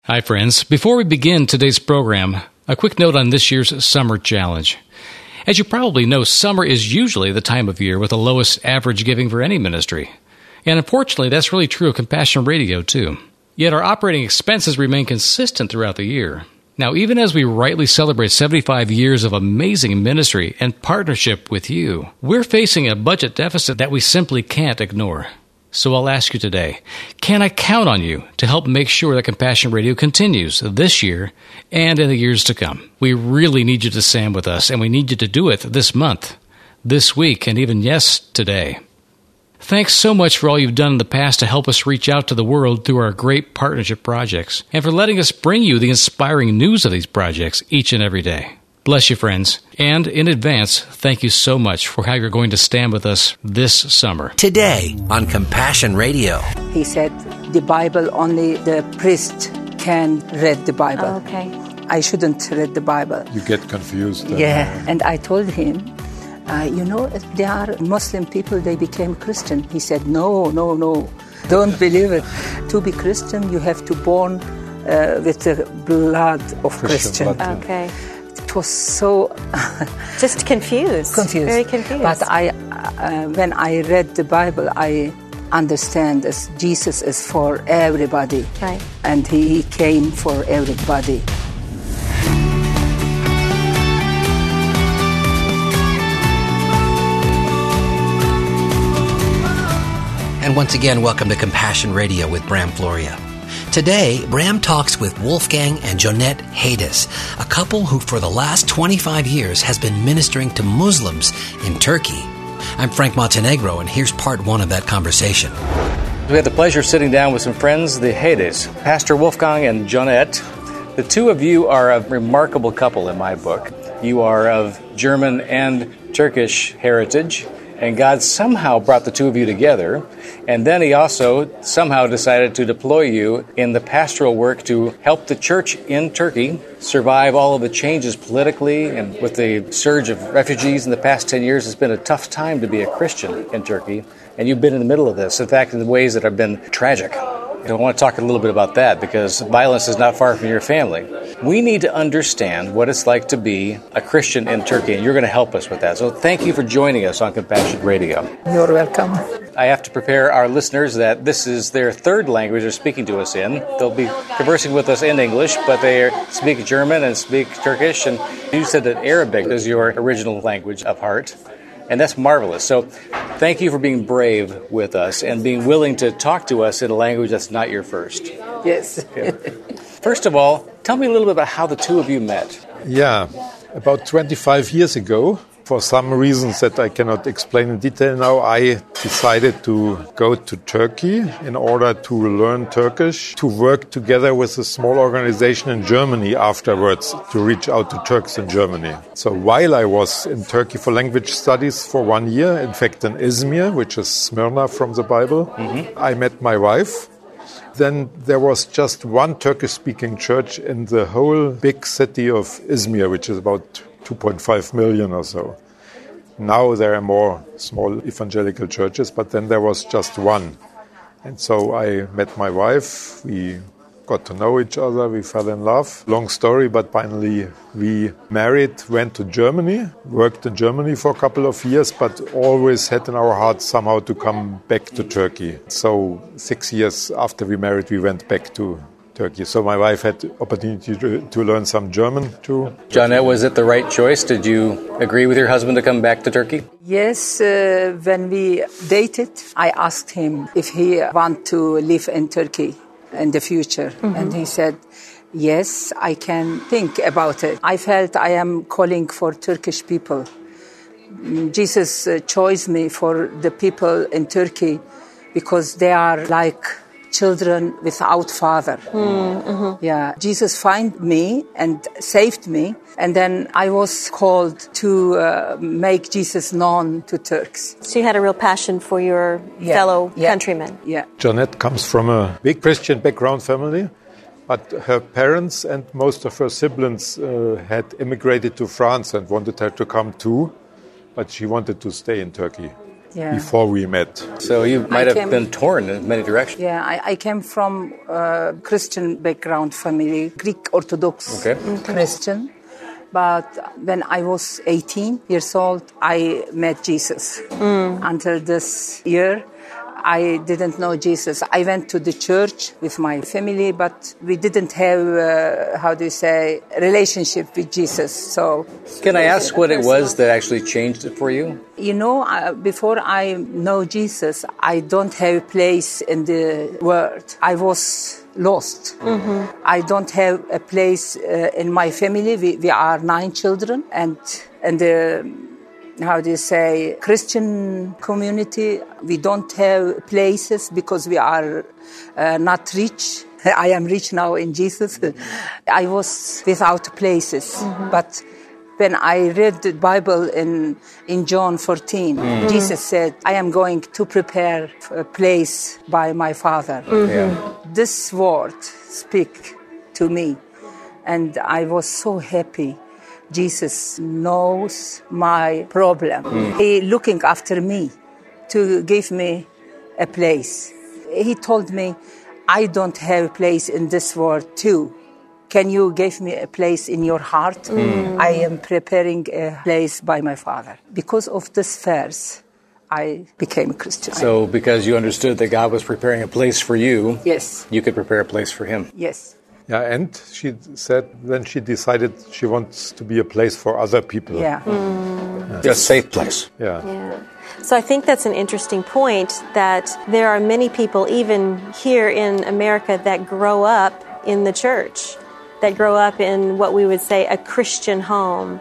Hi, friends. Before we begin today's program, a quick note on this year's Summer Challenge. As you probably know, summer is usually the time of year with the lowest average giving for any ministry. And unfortunately, that's really true of Compassion Radio, too. Yet our operating expenses remain consistent throughout the year. Now, even as we rightly celebrate 75 years of amazing ministry and partnership with you, we're facing a budget deficit that we simply can't ignore. So I'll ask you today, can I count on you to help make sure that Compassion Radio continues this year and in the years to come? We really need you to stand with us, and we need you to do it this month, this week, and even, yes, today. Thanks so much for all you've done in the past to help us reach out to the world through our great partnership projects, and for letting us bring you the inspiring news of these projects each and every day. Bless you, friends. And in advance, thank you so much for how you're going to stand with us this summer. Today on Compassion Radio. He said the Bible, only the priest can read the Bible. Oh, okay. I shouldn't read the Bible. You get confused. And I told him, there are Muslim people, they became Christian. He said, no, don't believe it. To be Christian, you have to born with the blood of Christian. Okay. It was so... Just confused. Very confused. But when I read the Bible, I understand that Jesus is for everybody. Right. And he came for everybody. And once again, welcome to Compassion Radio with Bram Floria. Today, Bram talks with Wolfgang and Jonette Hades, a couple who for the last 25 years has been ministering to Muslims in Turkey. I'm Frank Montenegro, and here's part one of that conversation. We had the pleasure of sitting down with some friends, the Hades, Pastor Wolfgang and Jonette. The two of you are a remarkable couple in my book. You are of German and Turkish heritage, and God somehow brought the two of you together. And then he also somehow decided to deploy you in the pastoral work to help the church in Turkey survive all of the changes politically. And with the surge of refugees in the past 10 years, it's been a tough time to be a Christian in Turkey. And you've been in the middle of this, in fact, in ways that have been tragic. I want to talk a little bit about that because violence is not far from your family. We need to understand what it's like to be a Christian in Turkey, and you're going to help us with that. So thank you for joining us on Compassion Radio. You're welcome. I have to prepare our listeners that this is their third language they're speaking to us in. They'll be conversing with us in English, but they speak German and speak Turkish, and you said that Arabic is your original language of heart. And that's marvelous. So thank you for being brave with us and being willing to talk to us in a language that's not your first. Yes. Okay. First of all, tell me a little bit about how the two of you met. Yeah, about 25 years ago, for some reasons that I cannot explain in detail now, I decided to go to Turkey in order to learn Turkish, to work together with a small organization in Germany afterwards to reach out to Turks in Germany. So while I was in Turkey for language studies for 1 year, in fact in Izmir, which is Smyrna from the Bible, I met my wife. Then there was just one Turkish-speaking church in the whole big city of Izmir, which is about 2.5 million or so. Now there are more small evangelical churches, but then there was just one. And so I met my wife, we got to know each other, we fell in love. Long story, but finally we married, went to Germany, worked in Germany for a couple of years, but always had in our hearts somehow to come back to Turkey. So 6 years after we married, we went back to Turkey. So my wife had the opportunity to learn some German too. Jonette, was it the right choice? Did you agree with your husband to come back to Turkey? Yes, when we dated, I asked him if he want to live in Turkey in the future. And he said, yes, I can think about it. I felt I am calling for Turkish people. Jesus chose me for the people in Turkey because they are like children without father. Yeah, Jesus found me and saved me, and then I was called to make Jesus known to Turks. So you had a real passion for your fellow countrymen. Yeah. Jonette comes from a big Christian background family, but her parents and most of her siblings had immigrated to France and wanted her to come too, but she wanted to stay in Turkey. before we met. So you might have been torn in many directions. Yeah, I came from a Christian background family, Greek Orthodox Christian. But when I was 18 years old, I met Jesus. Until this year, I didn't know Jesus. I went to the church with my family, but we didn't have, relationship with Jesus. So, can I ask what it was that actually changed it for you? You know, before I know Jesus, I don't have a place in the world. I was lost. I don't have a place in my family. We are 9 children, and Christian community, we don't have places because we are not rich. I am rich now in Jesus. I was without places, but when I read the Bible in John 14, Jesus said, I am going to prepare a place by my Father. This word speak to me, and I was so happy. Jesus knows my problem. He looking after me to give me a place. He told me, I don't have a place in this world too. Can you give me a place in your heart? I am preparing a place by my Father. Because of this verse, I became a Christian. So because you understood that God was preparing a place for you, yes, you could prepare a place for Him. Yes. Yeah, and she said then she decided she wants to be a place for other people. Yeah. A safe place. Yeah. So I think that's an interesting point, that there are many people, even here in America, that grow up in the church, that grow up in what we would say a Christian home,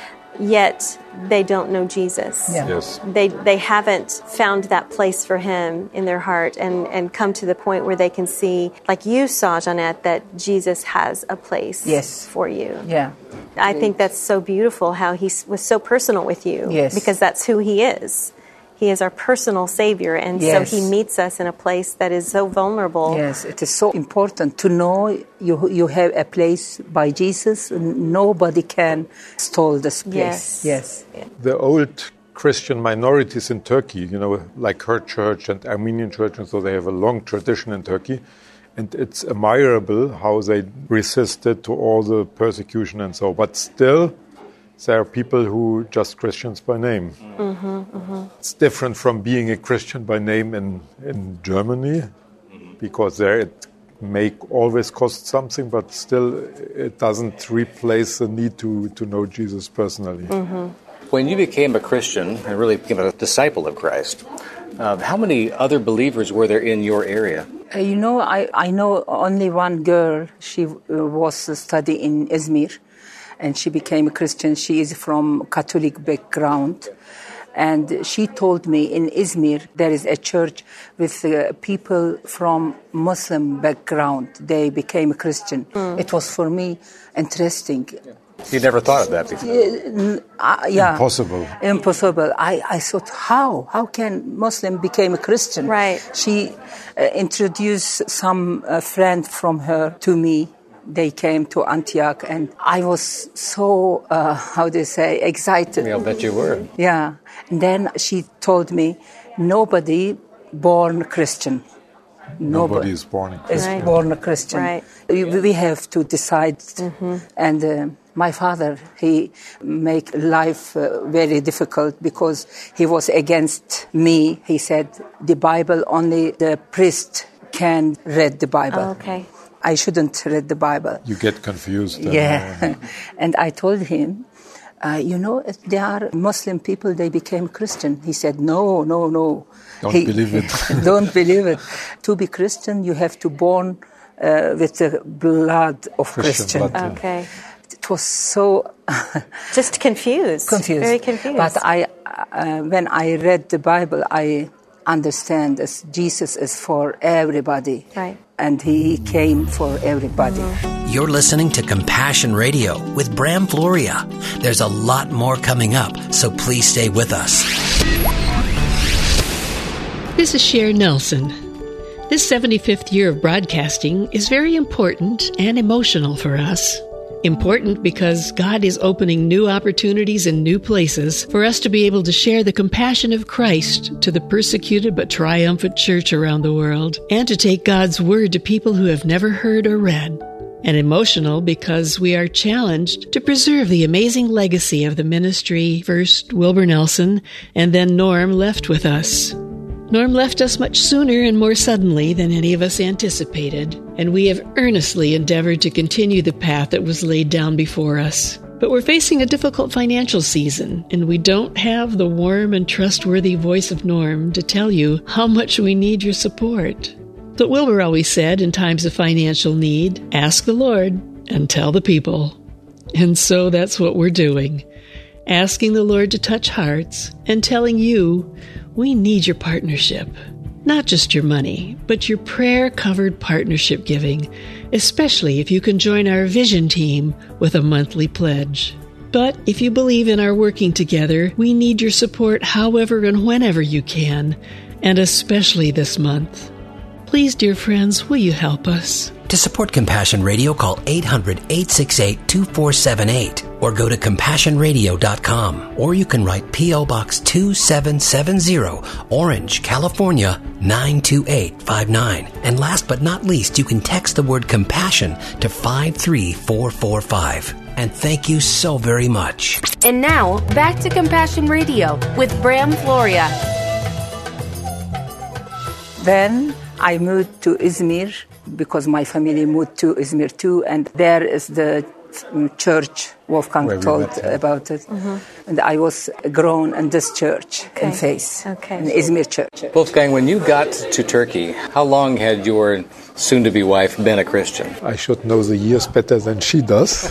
yet they don't know Jesus. Yeah. Yes. They haven't found that place for Him in their heart and come to the point where they can see, like you saw, Jeanette, that Jesus has a place for you. Yeah. I think that's so beautiful how He was so personal with you. Yes. Because that's who He is. He is our personal Savior, and so He meets us in a place that is so vulnerable. Yes, it is so important to know you have a place by Jesus. Nobody can steal this place. Yes. The old Christian minorities in Turkey, like her church and Armenian church, and so they have a long tradition in Turkey. And it's admirable how they resisted to all the persecution and so. But still, there are people who just Christians by name. It's different from being a Christian by name in Germany, because there it may always cost something, but still it doesn't replace the need to know Jesus personally. When you became a Christian and really became a disciple of Christ, how many other believers were there in your area? I know only one girl. She was studying in Izmir, and she became a Christian. She is from Catholic background. And she told me in Izmir there is a church with people from Muslim background. They became a Christian. It was for me interesting. You never thought of that before? Impossible. I thought, how can Muslim become a Christian? Right. She introduced some friend from her to me. They came to Antioch, and I was so, excited. I'll bet you were. Yeah. And then she told me, nobody born Christian. Nobody is born a Christian. Is born a Christian. Right. We have to decide. And my father, he make life very difficult because he was against me. He said, the Bible, only the priest can read the Bible. Oh, okay. I shouldn't read the Bible. You get confused. Yeah. And I told him, there are Muslim people, they became Christian. He said, no. Don't believe it. Don't believe it. To be Christian, you have to born with the blood of Christian. Blood, okay. It was so... Just confused. Very confused. But when I read the Bible, I understand that Jesus is for everybody. Right. And He came for everybody. You're listening to Compassion Radio with Bram Floria. There's a lot more coming up, so please stay with us. This is Cher Nelson. This 75th year of broadcasting is very important and emotional for us. Important because God is opening new opportunities in new places for us to be able to share the compassion of Christ to the persecuted but triumphant church around the world, and to take God's word to people who have never heard or read. And emotional because we are challenged to preserve the amazing legacy of the ministry first Wilbur Nelson and then Norm left with us. Norm left us much sooner and more suddenly than any of us anticipated, and we have earnestly endeavored to continue the path that was laid down before us. But we're facing a difficult financial season, and we don't have the warm and trustworthy voice of Norm to tell you how much we need your support. But Wilbur always said, in times of financial need, ask the Lord and tell the people. And so that's what we're doing. Asking the Lord to touch hearts and telling you we need your partnership. Not just your money, but your prayer-covered partnership giving, especially if you can join our vision team with a monthly pledge. But if you believe in our working together, we need your support however and whenever you can, and especially this month. Please, dear friends, will you help us? To support Compassion Radio, call 800-868-2478 or go to CompassionRadio.com. Or you can write P.O. Box 2770, Orange, California, 92859. And last but not least, you can text the word compassion to 53445. And thank you so very much. And now, back to Compassion Radio with Bram Floria. Then I moved to Izmir because my family moved to Izmir too, and there is the church Wolfgang told about it. Mm-hmm. And I was grown in this church in faith, in Izmir church. Wolfgang, when you got to Turkey, how long had your soon-to-be wife been a Christian? I should know the years better than she does.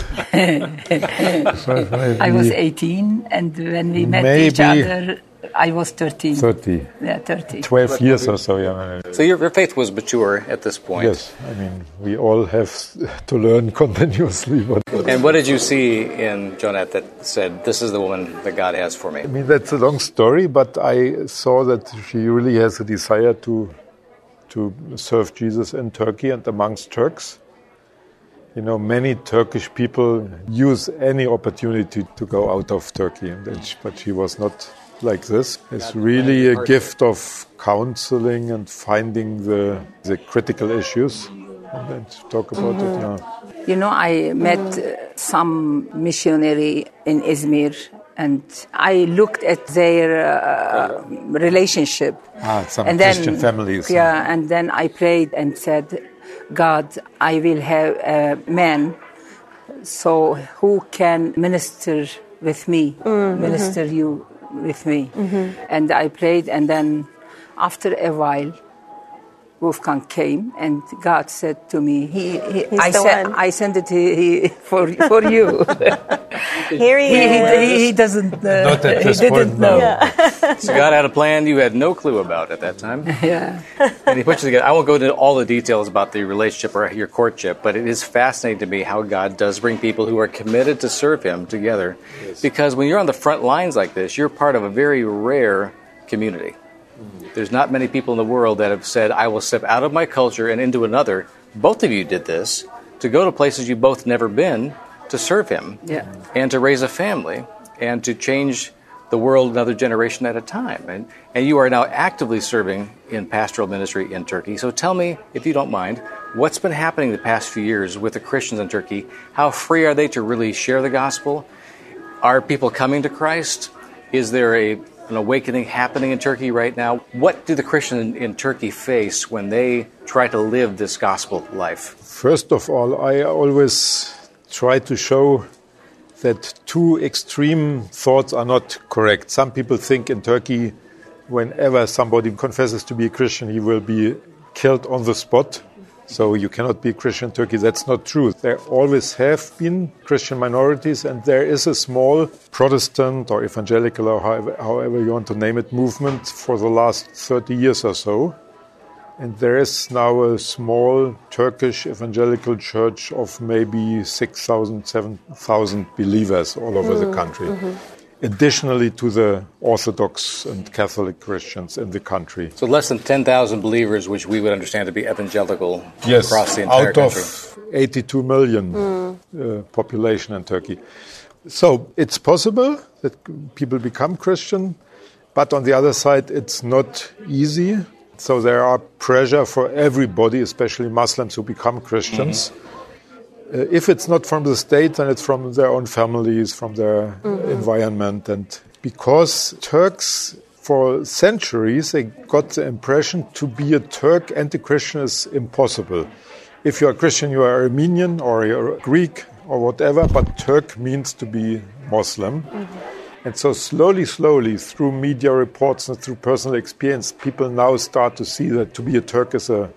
I was 18, and when we met each other, I was 13. 30. Yeah, 30. 12 years or so, yeah. So your faith was mature at this point. Yes, I mean, we all have to learn continuously. And what did you see in Jonette that said, this is the woman that God has for me? I mean, that's a long story, but I saw that she really has a desire to serve Jesus in Turkey and amongst Turks. You know, many Turkish people use any opportunity to go out of Turkey, but she was not like this. It's really a gift of counseling and finding the critical issues and then talk about it. Yeah. You know, I met some missionary in Izmir, and I looked at their relationship. Some and Christian then, families. Yeah, and then I prayed and said, God, I will have a man so who can minister with me, minister you with me. Mm-hmm. And I prayed, and then after a while, Wolfgang came, and God said to me, I sent it for you. Here he is. He doesn't. Not at this he point, didn't know. Yeah. So God had a plan you had no clue about at that time. Yeah. And he put you together. I won't go into all the details about the relationship or your courtship, but it is fascinating to me how God does bring people who are committed to serve Him together. Yes. Because when you're on the front lines like this, you're part of a very rare community. There's not many people in the world that have said, I will step out of my culture and into another. Both of you did this, to go to places you've both never been, to serve Him, and to raise a family, and to change the world another generation at a time. And you are now actively serving in pastoral ministry in Turkey. So tell me, if you don't mind, what's been happening the past few years with the Christians in Turkey? How free are they to really share the gospel? Are people coming to Christ? Is there an awakening happening in Turkey right now? What do the Christians in Turkey face when they try to live this gospel life? First of all, I always try to show that two extreme thoughts are not correct. Some people think in Turkey, whenever somebody confesses to be a Christian, he will be killed on the spot. So you cannot be a Christian in Turkey. That's not true. There always have been Christian minorities, and there is a small Protestant or evangelical, or however you want to name it, movement for the last 30 years or so. And there is now a small Turkish evangelical church of maybe 6,000, 7,000 believers all over the country. Additionally to the Orthodox and Catholic Christians in the country. So less than 10,000 believers, which we would understand to be evangelical across the entire country. Out of 82 million. population in Turkey. So it's possible that people become Christian, but on the other side, it's not easy. So there are pressure for everybody, especially Muslims who become Christians. If it's not from the state, then it's from their own families, from their environment. And because Turks, for centuries, they got the impression to be a Turk and a Christian is impossible. If you're a Christian, you are Armenian or you're Greek or whatever, but Turk means to be Muslim. And so slowly, through media reports and through personal experience, people now start to see that to be a Turk is a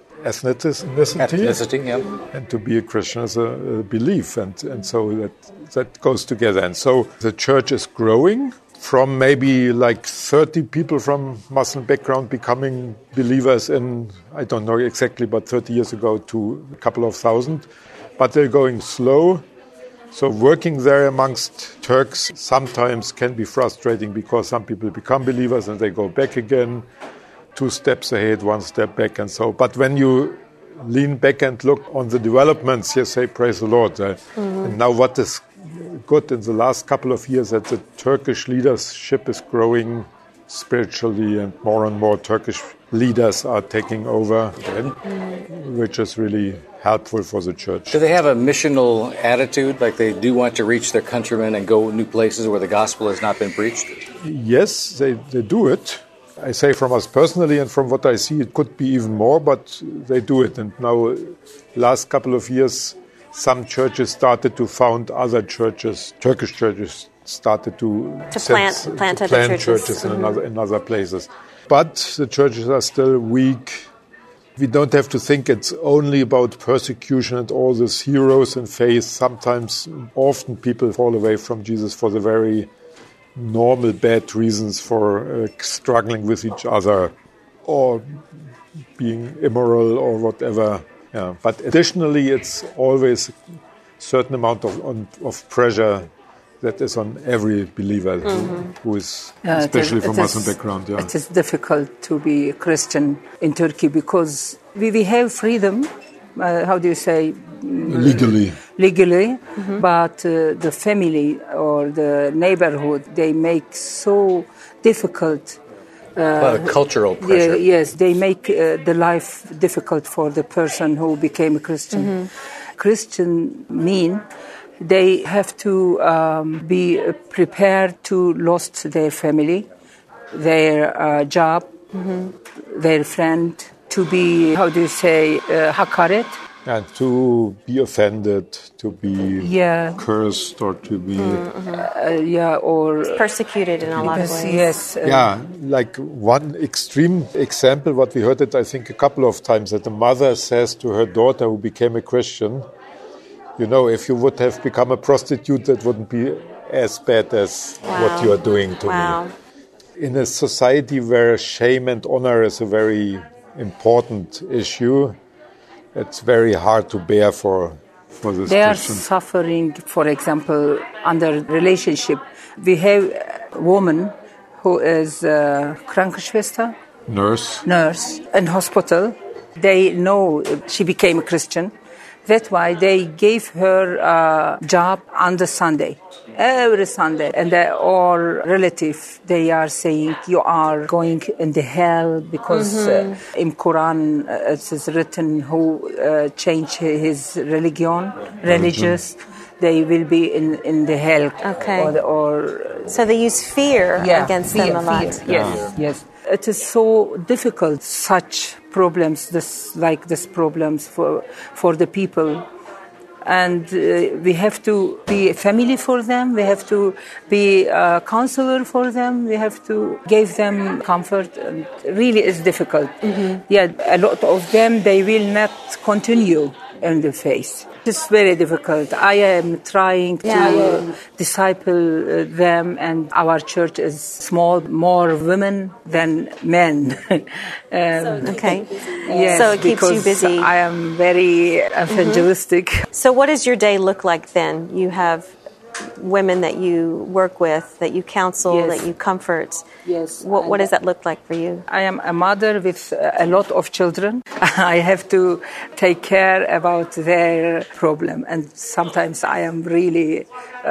ethnicity, yeah. And to be a Christian is a belief. And so that goes together. And so the church is growing from maybe like 30 people from Muslim background becoming believers in, I don't know exactly, but 30 years ago to a couple of thousand. But they're going slow. So working there amongst Turks sometimes can be frustrating because some people become believers and they go back again, 2 steps ahead, 1 step back and so. But when you lean back and look on the developments, you say, praise the Lord. And now what is good in the last couple of years that the Turkish leadership is growing spiritually and more Turkish leaders are taking over, which is really helpful for the church. Do they have a missional attitude, like they do want to reach their countrymen and go new places where the gospel has not been preached? Yes, they do it. I say from us personally and from what I see, it could be even more, but they do it. And now, last couple of years, some churches started to found other churches, Turkish churches started to plant other churches in other places. But the churches are still weak. We don't have to think it's only about persecution and all these heroes in faith. Often people fall away from Jesus for the very normal bad reasons, for struggling with each other or being immoral or whatever. Yeah. But additionally, it's always a certain amount of pressure that is on every believer who is, especially from Muslim background. Yeah. It is difficult to be a Christian in Turkey because we have freedom, how do you say? Legally. But the family or the neighborhood, they make so difficult. A lot of cultural pressure. Yes, they make the life difficult for the person who became a Christian. Christian mean they have to be prepared to lose their family, their job, their friend, to be, how do you say, hakaret? And to be offended, to be cursed, or to be... or... persecuted in a lot of ways. Yes. Like one extreme example, what we heard it, I think, a couple of times, that the mother says to her daughter who became a Christian, you know, if you would have become a prostitute, that wouldn't be as bad as what you are doing to me. In a society where shame and honor is a very important issue, it's very hard to bear for this They Christian. are suffering, for example, under relationship. We have a woman who is Krankenschwester, nurse in hospital. They know she became a Christian. That's why they gave her a job on the Sunday, every Sunday. And all relatives, they are saying, you are going in the hell because in Quran it is written who change his religious, they will be in the hell. Okay. So they use fear against them a lot. Yes. It is so difficult, such problems, this problems for the people. And we have to be a family for them. We have to be a counselor for them. We have to give them comfort. And really, it's difficult. A lot of them, they will not continue in the faith. It's very difficult. I am trying to disciple them, and our church is small, more women than men. So it keeps you busy. I am very evangelistic. So what does your day look like then? You have women that you work with, that you counsel, Yes. that you comfort. Yes. What does that look like for you? I am a mother with a lot of children. I have to take care about their problem, and sometimes I am really,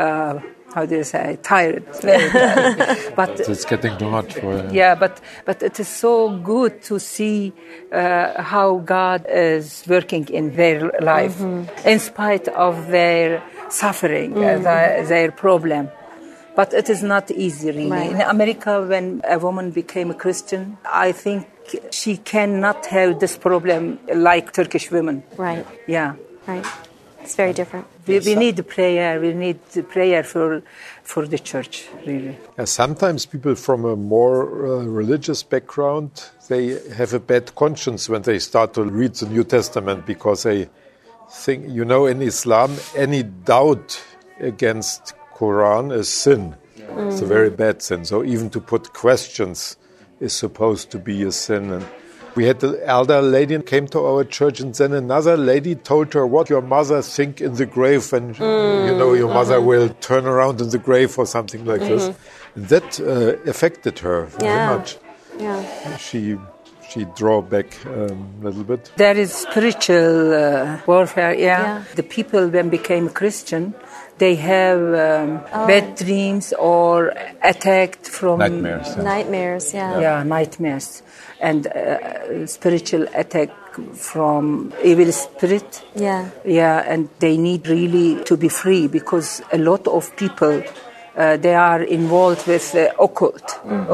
tired. Very tired. But It's getting too much for you. yeah, but it is so good to see how God is working in their life, in spite of their suffering, their problem. But it is not easy, really. Right. In America, when a woman became a Christian, I think she cannot have this problem like Turkish women. Right, Yeah. right. It's very different. We need prayer. We need prayer for the church, really. Sometimes people from a more religious background, they have a bad conscience when they start to read the New Testament because they think, in Islam, any doubt against Quran is sin. It's a very bad sin. So even to put questions is supposed to be a sin. And we had the elder lady came to our church, and then another lady told her what your mother think in the grave, and your mother will turn around in the grave or something like this. And that affected her very much. Yeah. She draw back a little bit. There is spiritual warfare, yeah. The people when became Christian, they have bad dreams or attacked from... Nightmares. Yeah. Nightmares, yeah. Yeah, nightmares. And spiritual attack from evil spirit. Yeah. Yeah, and they need really to be free because a lot of people... they are involved with occult.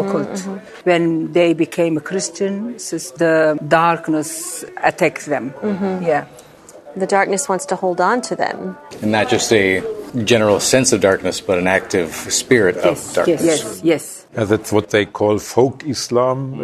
When they became a Christian, the darkness attacks them. Yeah. The darkness wants to hold on to them. And not just a general sense of darkness, but an active spirit of darkness. Yes. That's what they call folk Islam.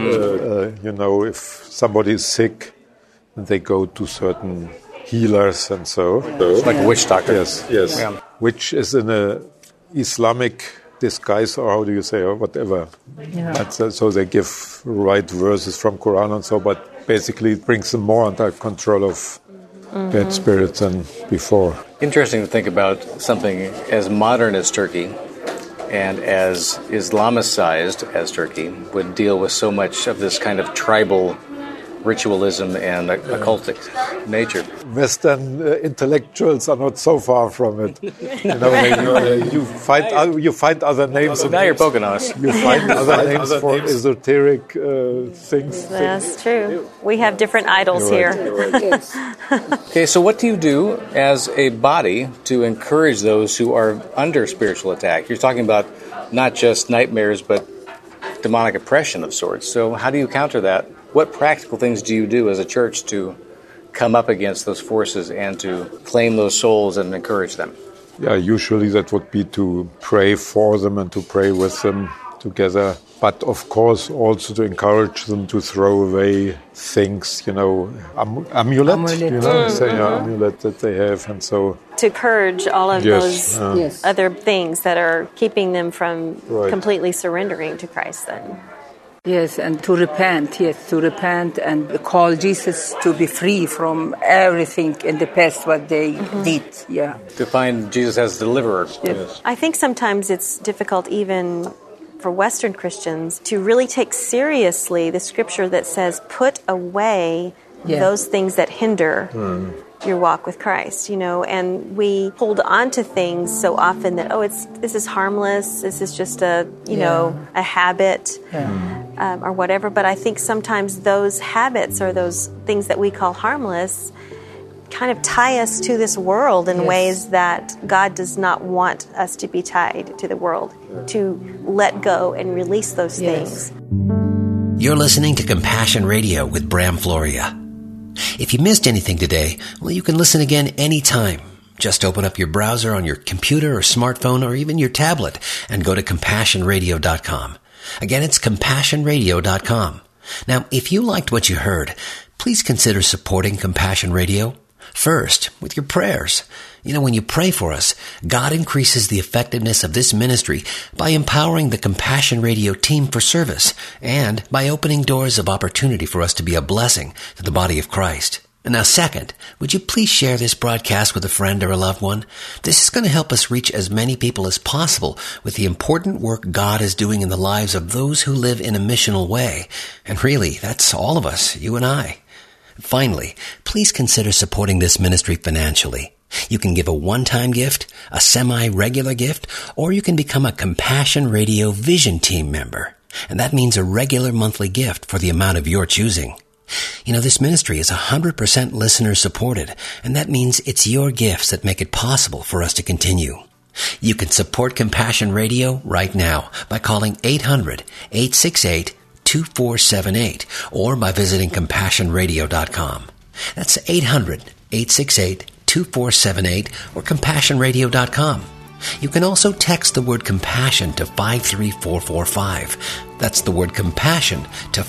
If somebody is sick, they go to certain healers and so. It's like a witch doctor. Yes. Yeah. Which is in a Islamic disguise, or how do you say, or whatever. Yeah. So they give right verses from Quran and so, but basically it brings them more under control of bad spirits than before. Interesting to think about something as modern as Turkey and as Islamicized as Turkey would deal with so much of this kind of tribal ritualism and occultic nature. Western intellectuals are not so far from it. You find other names. Now you're poking on us. You find other names for esoteric things. That's true. We have different idols here. Okay, so what do you do as a body to encourage those who are under spiritual attack? You're talking about not just nightmares, but demonic oppression of sorts. So how do you counter that? What practical things do you do as a church to come up against those forces and to claim those souls and encourage them? Yeah, usually that would be to pray for them and to pray with them together. But of course also to encourage them to throw away things, amulet, amulet that they have, and so. To purge all of those other things that are keeping them from completely surrendering to Christ then. Yes, and to repent, and call Jesus to be free from everything in the past what they did, yeah. To find Jesus as deliverer. Yes. I think sometimes it's difficult even for Western Christians to really take seriously the scripture that says, put away those things that hinder your walk with Christ, and we hold on to things so often that, this is harmless, this is just a habit or whatever. But I think sometimes those habits or those things that we call harmless kind of tie us to this world in ways that God does not want us to be tied to the world, to let go and release those things. You're listening to Compassion Radio with Bram Floria. If you missed anything today, you can listen again anytime. Just open up your browser on your computer or smartphone or even your tablet and go to CompassionRadio.com. Again, it's CompassionRadio.com. Now, if you liked what you heard, please consider supporting Compassion Radio. First, with your prayers. When you pray for us, God increases the effectiveness of this ministry by empowering the Compassion Radio team for service and by opening doors of opportunity for us to be a blessing to the body of Christ. And now second, would you please share this broadcast with a friend or a loved one? This is going to help us reach as many people as possible with the important work God is doing in the lives of those who live in a missional way. And really, that's all of us, you and I. Finally, please consider supporting this ministry financially. You can give a one-time gift, a semi-regular gift, or you can become a Compassion Radio Vision Team member. And that means a regular monthly gift for the amount of your choosing. You know, this ministry is 100% listener supported, and that means it's your gifts that make it possible for us to continue. You can support Compassion Radio right now by calling 800-868-2478 or by visiting CompassionRadio.com. That's 800-868-2478 or CompassionRadio.com. You can also text the word compassion to 53445. That's the word compassion to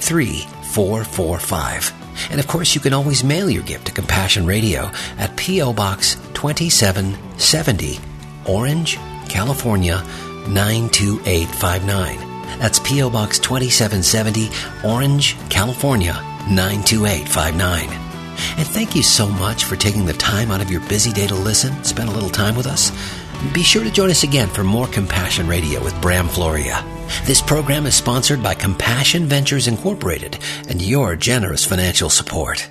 53445. And of course, you can always mail your gift to Compassion Radio at P.O. Box 2770, Orange, California 92859. That's P.O. Box 2770, Orange, California 92859. And thank you so much for taking the time out of your busy day to listen, spend a little time with us. Be sure to join us again for more Compassion Radio with Bram Floria. This program is sponsored by Compassion Ventures Incorporated and your generous financial support.